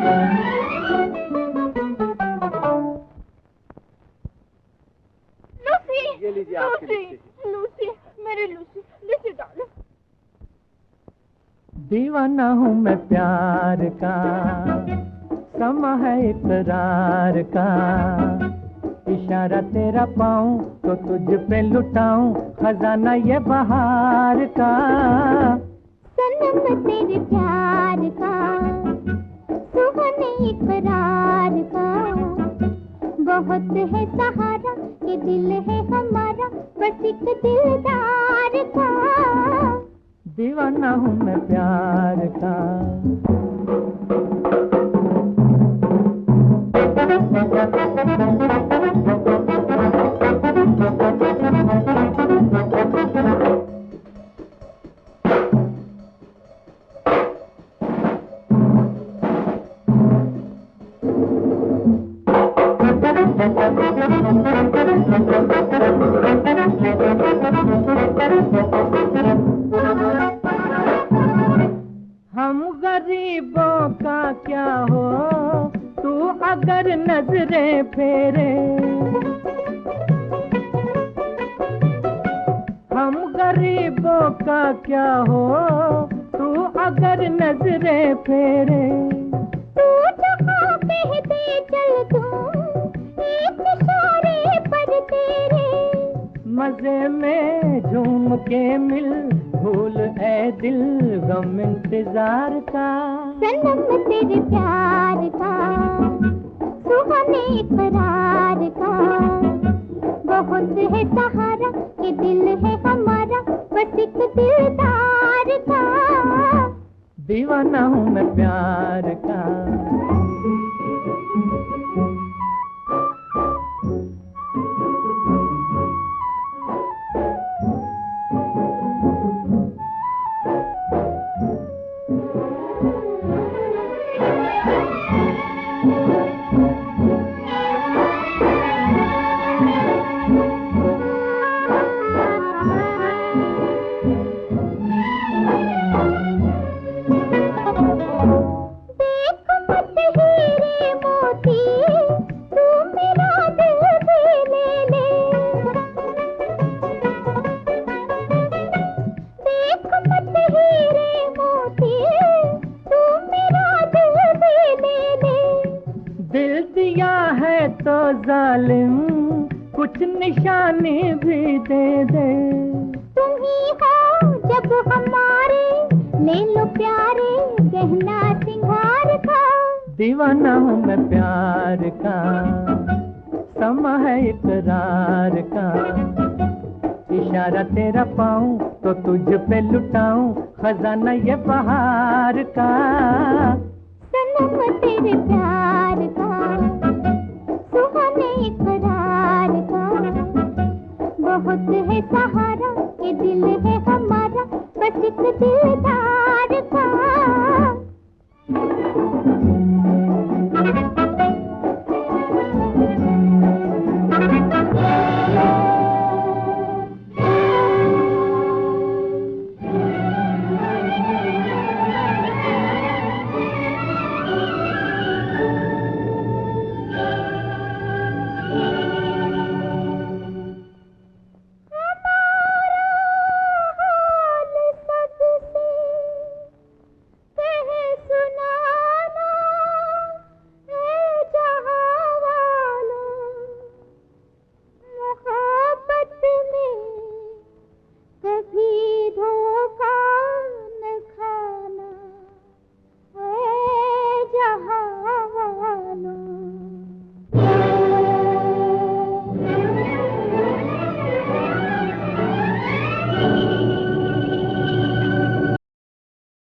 ये लीजिए आपके लिए। लूसी, मेरी लूसी, लूसी डालो। दीवाना हूँ मैं प्यार का, समा है इकरार का, इशारा तेरा पाऊं तो तुझ पे लुटाऊं खजाना ये बहार का। सनम तेरे प्यार का, सुहाने इकरार का, बहुत है सहारा, ये दिल है हमारा, बस एक दिलदार का। दीवाना हूँ मैं प्यार का। हम गरीबों का क्या हो तू अगर नजरें फेरे, हम गरीबों का क्या हो तू अगर नजरें फेरे। तू जहाँ कहते चल दूं, एक इशारे पर तेरे, मजे में झूम के मिल भूल ए दिल गम इंतजार का। सनम तेरे प्यार का, सुहाने इकरार का, बहुत है सहारा, ये दिल है हमारा, बस एक दिलदार का। दीवाना हूँ मैं प्यार का। दिल दिया है तो जालिम कुछ निशानी भी दे दे। तुम ही हो जब हमारे, ले लो प्यारे गहना सिंगार का। दीवाना हूँ मैं प्यार का, समा है इकरार का, इशारा तेरा पाऊं तो तुझ पे लुटाऊं खजाना ये बहार का। सनम तेरे प्यार का, सुहाने इकरार का, बहुत है सहारा, ये दिल है हमारा, बस एक दिलदार का।